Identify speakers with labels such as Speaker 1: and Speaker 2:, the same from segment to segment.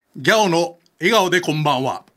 Speaker 1: ギャオの笑顔でこんばんは。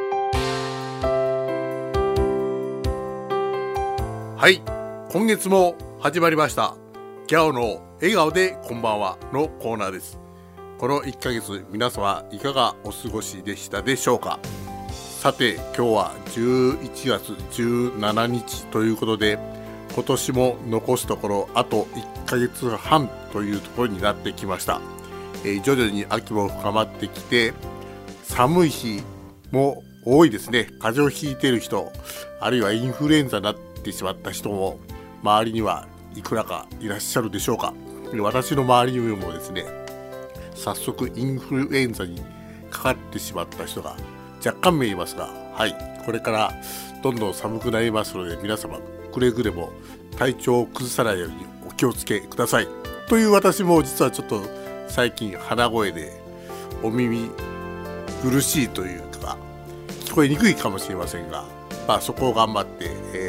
Speaker 1: はい、今月も始まりましたギャオの笑顔でこんばんはのコーナーです。この1ヶ月皆様いかがお過ごしでしたでしょうか。さて今日は11月17日ということで、今年も残すところあと1ヶ月半というところになってきました。徐々に秋も深まってきて、寒い日も多いですね。風邪をひいている人、あるいはインフルエンザになってしまった人も周りにはいくらかいらっしゃるでしょうか。私の周りにもですね、早速インフルエンザにかかってしまった人が若干見えますが、はい、これからどんどん寒くなりますので、皆様くれぐれも体調を崩さないようにお気をつけください。という私も実はちょっと最近鼻声でお耳苦しいというか聞こえにくいかもしれませんが、そこを頑張って、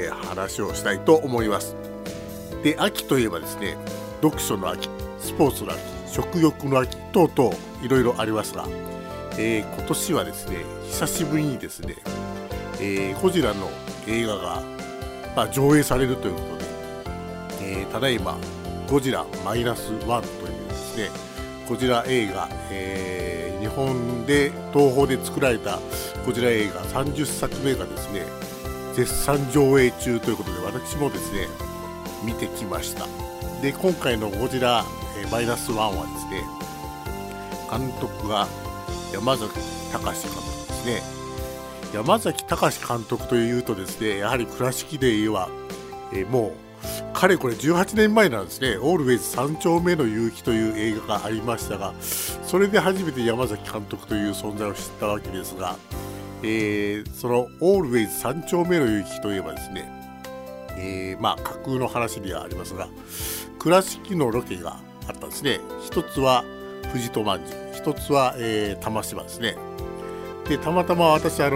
Speaker 1: 話をしたいと思います。で、秋といえばですね、読書の秋、スポーツの秋、食欲の秋等々いろいろありますが、今年はですね、久しぶりにですね、ゴジラの映画が、上映されるということで、ただいまゴジラマイナスワンというですね、ゴジラ映画、日本で東宝で作られたゴジラ映画30作目がですね、絶賛上映中ということで、私もですね見てきました。で、今回のゴジラ、マイナスワンはですね、監督が山崎隆監督ですね。山崎隆監督というとですね、やはり倉敷で言えば、もうかれこれ18年前なんですね。オールウェイズ三丁目の夕日という映画がありましたが、それで初めて山崎監督という存在を知ったわけですが、そのオールウェイズ三丁目の夕日といえばですね、架空の話ではありますが、倉敷のロケがあったんですね。一つは富士戸まんじゅう、一つは、玉島ですね。で、たまたま私あれ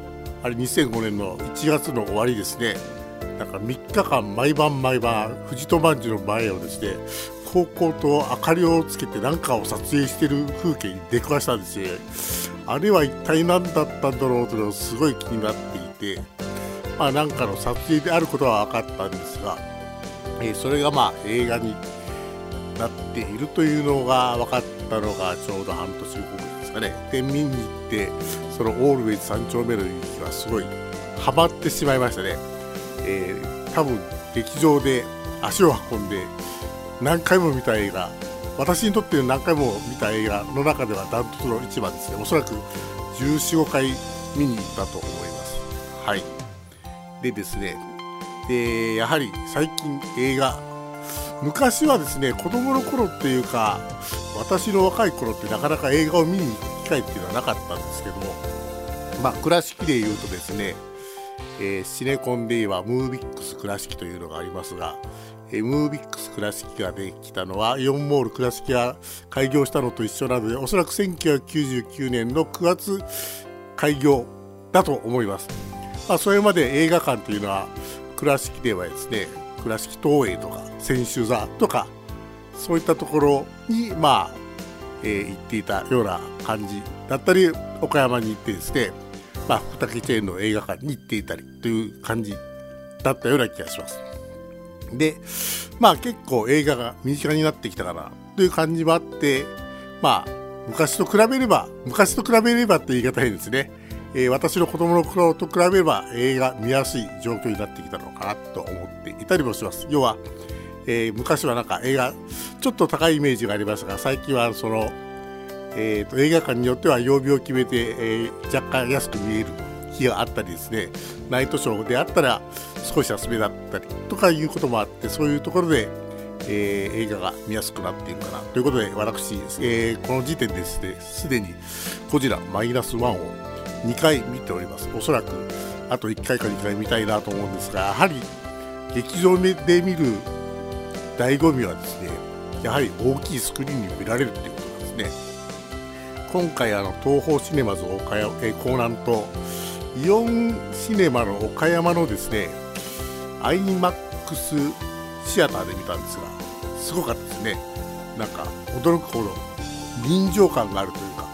Speaker 1: 2005年の1月の終わりですね、なんか3日間毎晩富士戸まんじゅうの前をですね、高校と明かりをつけて何かを撮影している風景に出くわしたんですね。あれは一体何だったんだろうというのがすごい気になっていて、なんかの撮影であることは分かったんですが、それが映画になっているというのが分かったのがちょうど半年後ですかね。で、見に行ってそのオールウェイズ三丁目の夕日がすごいハマってしまいましたね。多分劇場で足を運んで何回も見た映画、私にとって何回も見た映画の中ではダントツの一番ですね。おそらく14、15回見に行ったと思います。はい。でですね、やはり最近映画、昔はですね、子供の頃っていうか私の若い頃ってなかなか映画を見に行く機会っていうのはなかったんですけども、倉敷でいうとですね、シネコンで言えばムービックス倉敷というのがありますが、ムービックス倉敷ができたのはイオンモール倉敷が開業したのと一緒なので、おそらく1999年の9月開業だと思います。それまで映画館というのは倉敷ではですね、倉敷東映とか千秋座とかそういったところに行っていたような感じだったり、岡山に行ってですね、福武チェーンの映画館に行っていたりという感じだったような気がします。で、結構映画が身近になってきたかなという感じもあって、昔と比べればって言い方変ですね。私の子供の頃と比べれば映画見やすい状況になってきたのかなと思っていたりもします。要は、昔はなんか映画ちょっと高いイメージがありますが、最近はその映画館によっては曜日を決めて、若干安く見える日があったりですね、ナイトショーであったら少し安めだったりとかいうこともあって、そういうところで、映画が見やすくなっているかなということで、私、この時点でですね、すでにゴジラマイナスワンを2回見ております。おそらくあと1回か2回見たいなと思うんですが、やはり劇場で見る醍醐味はですね、やはり大きいスクリーンに見られるということなんですね。今回東宝シネマズ岡山、港南とイオンシネマの岡山のですね、アイマックスシアターで見たんですが、すごかったですね。なんか驚くほど臨場感があるというか、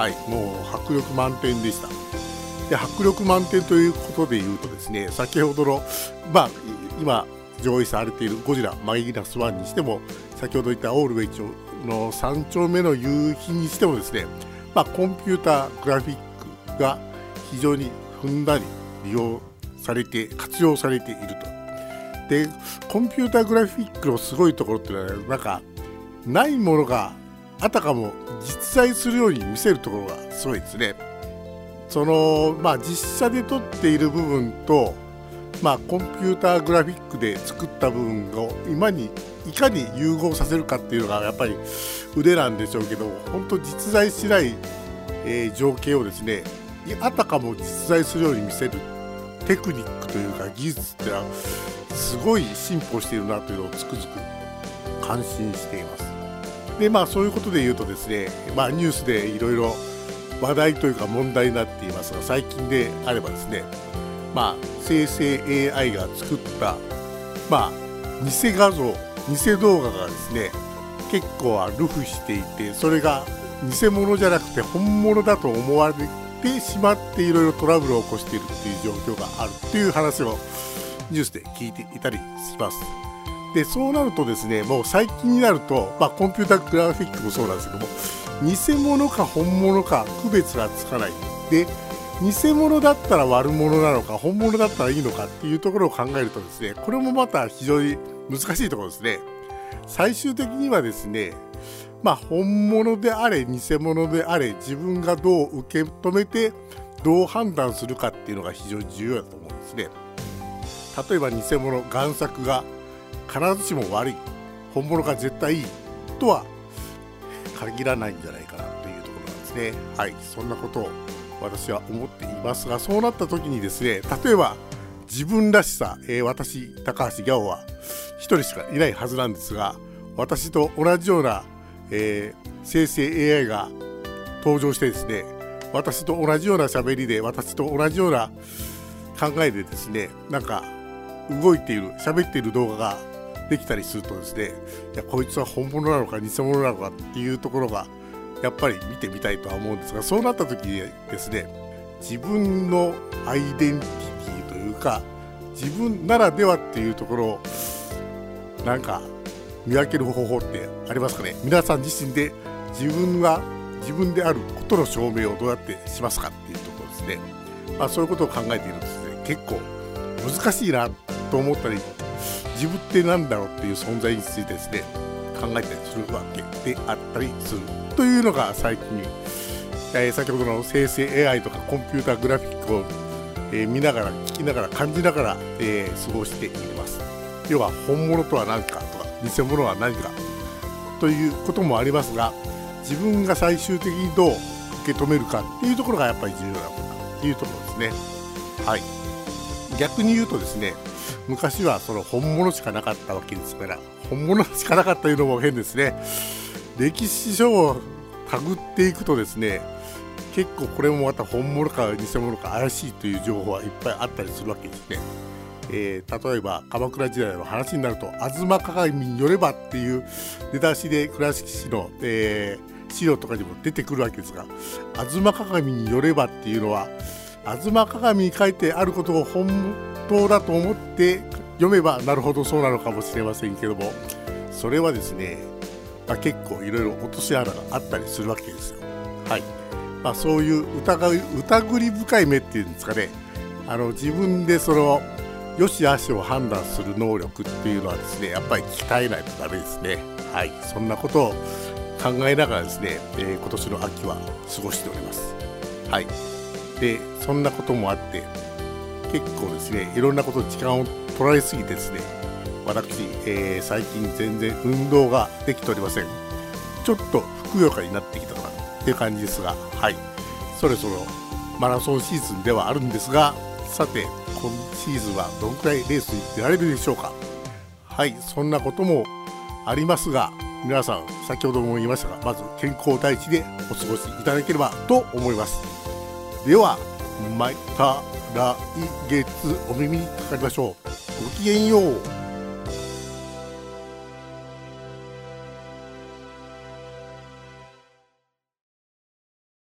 Speaker 1: はい、もう迫力満点でした。で、迫力満点ということで言うとですね、先ほどの、今上映されているゴジラマイナス1にしても、先ほど言ったオールウェイ町の3丁目の夕日にしてもですね、コンピューターグラフィックが非常にふんだんに利用されて活用されていると。で、コンピューターグラフィックのすごいところっていうのは、なんかないものがあたかも実在するように見せるところがすごいですね。その実写で撮っている部分と、コンピューターグラフィックで作った部分を今にいかに融合させるかっていうのがやっぱり腕なんでしょうけど、本当実在しない、情景をですね、あたかも実在するように見せるテクニックというか技術ってのはすごい進歩しているなというのをつくづく感心しています。で、そういうことで言うとですね、ニュースでいろいろ話題というか問題になっていますが、最近であればですね、生成 AI が作った、偽画像、偽動画がですね、結構流布していて、それが偽物じゃなくて本物だと思われてしまっていろいろトラブルを起こしているっていう状況があるっていう話をニュースで聞いていたりします。で、そうなるとですね、もう最近になると、コンピュータグラフィックもそうなんですけども、偽物か本物か区別がつかない。で、偽物だったら悪者なのか本物だったらいいのかっていうところを考えるとですね、これもまた非常に難しいところですね。最終的にはですね、本物であれ偽物であれ、自分がどう受け止めてどう判断するかっていうのが非常に重要だと思うんですね。例えば偽物、贋作が必ずしも悪い、本物が絶対いいとは限らないんじゃないかなというところなんですね。はい、そんなことを私は思っていますが、そうなった時にですね、例えば自分らしさ、私高橋ギャオは一人しかいないはずなんですが、私と同じような、生成 AI が登場してですね、私と同じような喋りで、私と同じような考えでですね、なんか動いている、喋っている動画ができたりするとですね、いや、こいつは本物なのか偽物なのかっていうところがやっぱり見てみたいとは思うんですが、そうなった時にですね、自分のアイデンティティというか、自分ならではっていうところをなんか見分ける方法ってありますかね。皆さん自身で自分が自分であることの証明をどうやってしますかっていうところですね。そういうことを考えているとですね、結構難しいなと思ったり、自分ってなんだろうっていう存在についてですね、考えたりするわけであったりするというのが最近、先ほどの生成 AI とかコンピューターグラフィックを、見ながら聞きながら感じながら、過ごしています。要は本物とは何かとか偽物は何かということもありますが、自分が最終的にどう受け止めるかっていうところがやっぱり重要なのかなっていうところですね。はい。逆に言うとですね、昔はその本物しかなかったわけですから、本物しかなかったというのも変ですね。歴史書をたぐっていくとですね、結構これもまた本物か偽物か怪しいという情報はいっぱいあったりするわけですね。例えば鎌倉時代の話になると、吾妻鏡によればっていう出だしで倉敷市の、資料とかにも出てくるわけですが、吾妻鏡によればっていうのは、吾妻鏡に書いてあることを本当だと思って読めばなるほどそうなのかもしれませんけども、それはですね、結構いろいろ落とし穴があったりするわけですよ。はい。そういう疑り深い目っていうんですかね、自分でその良し悪しを判断する能力っていうのはですね、やっぱり鍛えないとダメですね。はい。そんなことを考えながらですね、今年の秋は過ごしております。はい。で、そんなこともあって結構ですね、いろんなことに時間を取られすぎてですね、私、最近全然運動ができておりません。ちょっとふくよかになってきたかなっていう感じですが、はい。そろそろマラソンシーズンではあるんですが、さて今シーズンはどのくらいレースに出られるでしょうか。はい、そんなこともありますが、皆さん先ほども言いましたが、まず健康第一でお過ごしいただければと思います。ではまた来月お耳にかかりましょう。ごきげんよう。